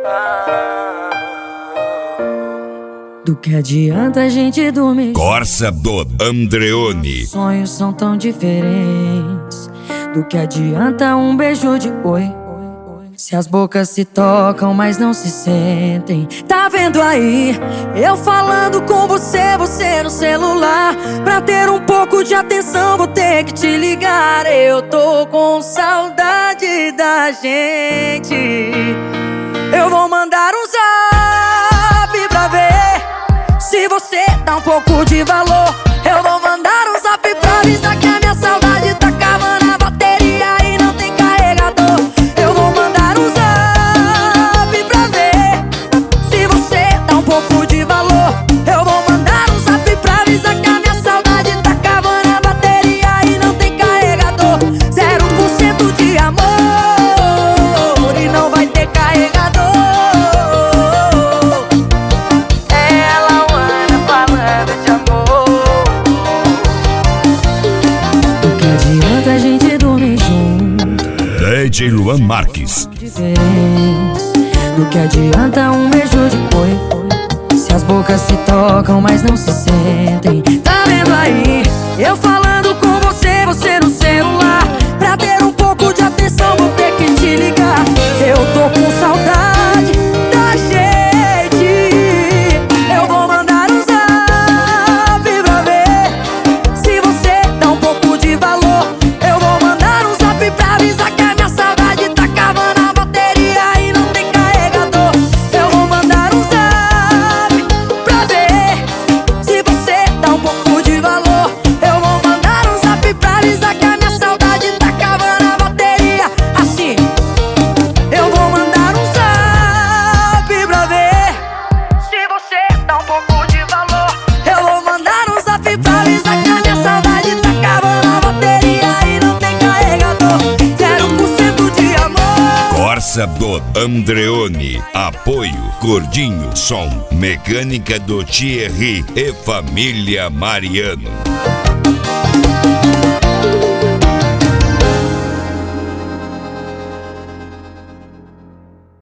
Do que adianta a gente dormir? Corsa do Andreoni. Sonhos são tão diferentes. Do que adianta um beijo de oi? Se as bocas se tocam, mas não se sentem. Tá vendo aí? Eu falando com você, você no celular. Pra ter um pouco de atenção, vou ter que te ligar. Eu tô com saudade da gente. Eu vou mandar um zap pra ver se você dá um pouco de valor. Eu vou mandar um zap pra avisar que a minha saudade tá acabando a bateria e não tem carregador. Eu vou mandar um zap pra ver se você dá um pouco de valor. Eu vou mandar um zap pra avisar que a minha saudade tá acabando a bateria e não tem carregador. 0% de amor e não vai ter carregador. A gente dormir junto. DJ Luan Marques. Do que adianta um beijo de oi? Se as bocas se tocam, mas não se sentem. Tá vendo aí? Eu falando com você, você no celular. Pra ter um pouco de atenção, vou ter que te ligar. Eu tô com saudade da gente. Eu vou mandar um zap pra ver se você dá um pouco de valor. Pra avisar que a minha saudade tá acabando a bateria e não tem carregador. Eu vou mandar um zap pra ver se você dá um pouco de valor. Eu vou mandar um zap pra avisar que a minha saudade tá acabando a bateria. Assim, eu vou mandar um zap pra ver se você dá um pouco de valor. Eu vou mandar um zap pra avisar que a minha saudade tá acabando a bateria e não tem carregador. 0% de amor. Corsa do Andreoni. Apoio Gordinho Som. Mecânica do Thierry e Família Mariano.